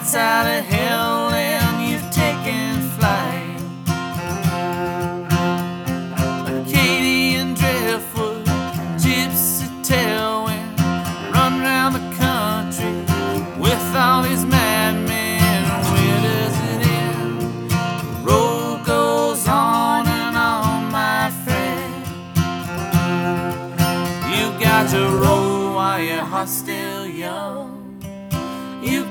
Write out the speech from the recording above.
gates out of hell and you've taken flight. Acadian driftwood, gypsy tailwind, run round the country with all these madmen. Where does it end? The road goes on and on, my friend. You got to roll while your heart's still young. You